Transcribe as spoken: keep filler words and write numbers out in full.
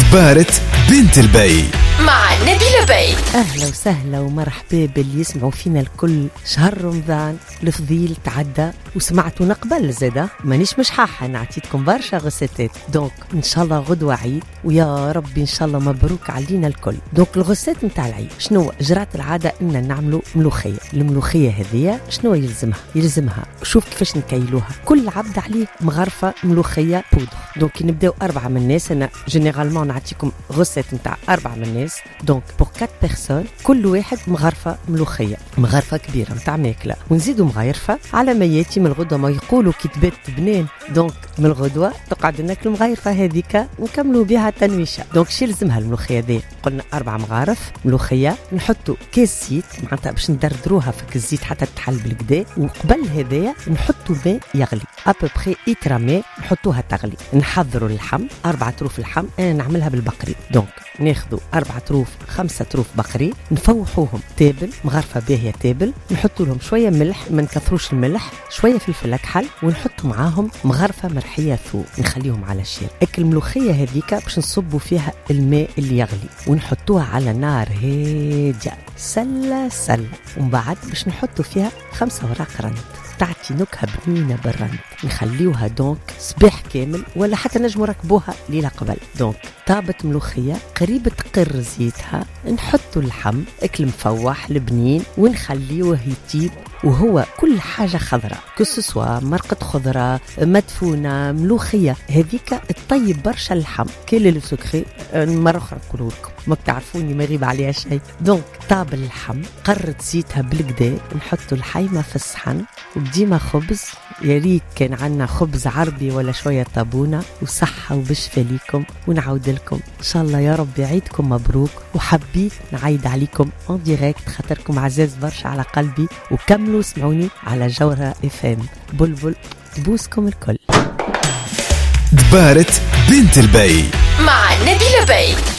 دبارة بنت البي مع نبيلة بي. أهلا وسهلا ومرحبا باللي يسمعوا فينا الكل. شهر رمضان الفضيل تعدى وسمعتونا قبل زاده مانيش مش حاحة نعطيتكم برشا غساتات. دونك إن شاء الله غدوة عيد ويا ربي إن شاء الله مبروك علينا الكل. دونك الغسات متاع العيد شنو جرات العادة إن نعملوا ملوخية. الملوخية هذه شنو يلزمها يلزمها شوف كيفاش نكيلوها. كل عبد عليه مغرفة ملوخية بودر. دونك نبداو أربعة من الناس. أنا جينيرالمون نعطيكم غسات متاع أربعة من الناس. دونك بور كات بيرسون كل واحد مغرفة ملوخية مغرفة كبيرة متاع ماكلة ونزيدوا مغيرفة على ما ياتي من الغدوة. ما يقولوا كي تبات بنان دونك من الغدوة تقعد ناكلوا مغيرفة هذيك نكملوا بها تنويشة. دونك شي لازمها الملوخية دي. قلنا أربعة مغارف ملوخية. نحطوا كيس زيت معناتها باش ندردروها في الزيت حتى تحل بالكدا. وقبل هذايا نحطوا ماء يغلي ابوبري إترا ماء نحطوها تغلي. نحضروا اللحم أربعة طروف اللحم. أنا نعملها بالبقري. دونك ناخذوا أربعة طروف خمسة طروف بقري نفوحوهم تابل مغرفة باهية تابل. نحطوا لهم شوية ملح ما نكثروش الملح شوية فلفل أكحل ونحطوا معاهم مغرفة مرحية ثوم نخليهم على شير. اكل الملوخية هذيك باش نصبوا فيها الماء اللي يغلي ونحطوها على نار هادئة سلة سلة. ومن بعد باش نحطوا فيها خمسة وراق رند تعطي نكهة بنينة بالرند. نخليوها دونك صباح كامل ولا حتى نجموا ركبوها ليلة قبل. دونك طابت ملوخية قريب تقر زيتها. نحطوا اللحم اكل مفوح لبنين ونخليوه يطيب وهو كل حاجة خضراء كسسوا مرقة خضراء مدفونة ملوخية هذيك الطيب برشا اللحم كل السكري. مرة أخرى نقول لكم ما بتعرفوني ما يغيب عليها شيء. دونك طاب اللحم قرت زيتها بالكدا. نحطوا الحيمة في الصحن وديما خبز. يا ريت كان عنا خبز عربي ولا شوية طابونة وصحة وبشفى ليكم. ونعود لكم إن شاء الله يا رب عيدكم مبروك. وحبيت نعيد عليكم اون ديريكت خاطركم عزاز برشا على قلبي. وكملوا اسمعوني على جوهرة اف ام. بلبل تبوسكم الكل. دبارة بنت البي مع نبيلة بي.